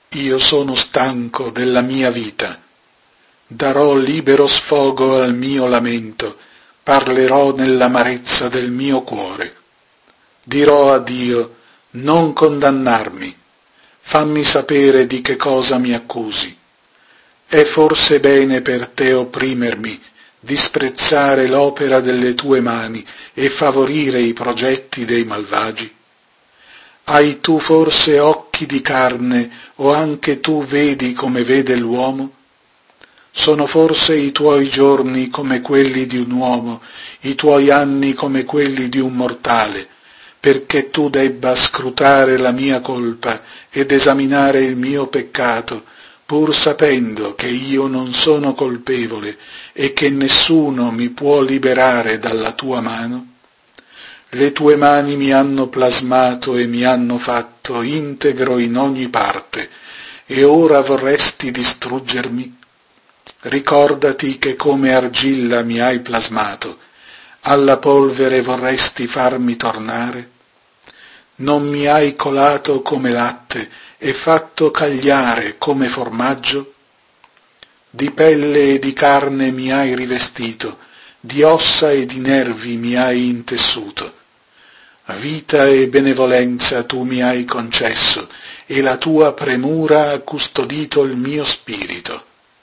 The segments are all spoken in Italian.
Io sono stanco della mia vita. Darò libero sfogo al mio lamento, parlerò nell'amarezza del mio cuore. Dirò a Dio, non condannarmi, fammi sapere di che cosa mi accusi. È forse bene per te opprimermi, disprezzare l'opera delle tue mani e favorire i progetti dei malvagi? Hai tu forse occhi di carne o anche tu vedi come vede l'uomo? Sono forse i tuoi giorni come quelli di un uomo, i tuoi anni come quelli di un mortale, perché tu debba scrutare la mia colpa ed esaminare il mio peccato, pur sapendo che io non sono colpevole e che nessuno mi può liberare dalla tua mano? Le tue mani mi hanno plasmato e mi hanno fatto integro in ogni parte, e ora vorresti distruggermi? Ricordati che come argilla mi hai plasmato, alla polvere vorresti farmi tornare? Non mi hai colato come latte e fatto cagliare come formaggio? Di pelle e di carne mi hai rivestito, di ossa e di nervi mi hai intessuto. Vita e benevolenza tu mi hai concesso, e la tua premura ha custodito il mio spirito.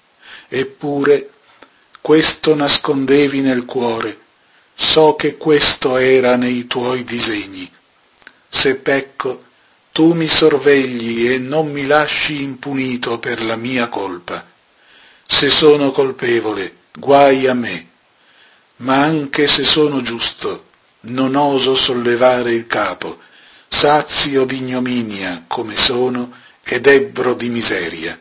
Eppure questo nascondevi nel cuore, so che questo era nei tuoi disegni. Se pecco, tu mi sorvegli e non mi lasci impunito per la mia colpa. Se sono colpevole, guai a me, ma anche se sono giusto, non oso sollevare il capo, sazio di ignominia come sono ed ebbro di miseria.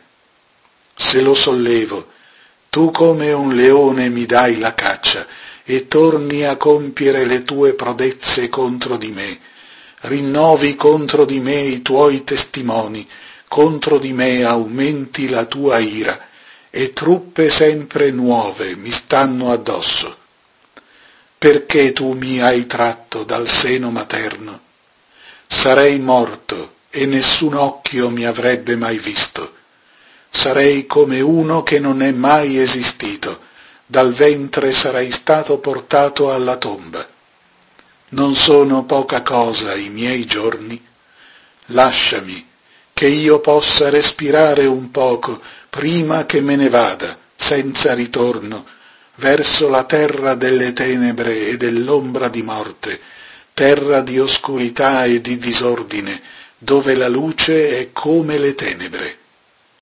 Se lo sollevo, tu come un leone mi dai la caccia e torni a compiere le tue prodezze contro di me, rinnovi contro di me i tuoi testimoni, contro di me aumenti la tua ira, e truppe sempre nuove mi stanno addosso. Perché tu mi hai tratto dal seno materno? Sarei morto e nessun occhio mi avrebbe mai visto. Sarei come uno che non è mai esistito, dal ventre sarei stato portato alla tomba. Non sono poca cosa i miei giorni? Lasciami, che io possa respirare un poco prima che me ne vada, senza ritorno, verso la terra delle tenebre e dell'ombra di morte, terra di oscurità e di disordine, dove la luce è come le tenebre.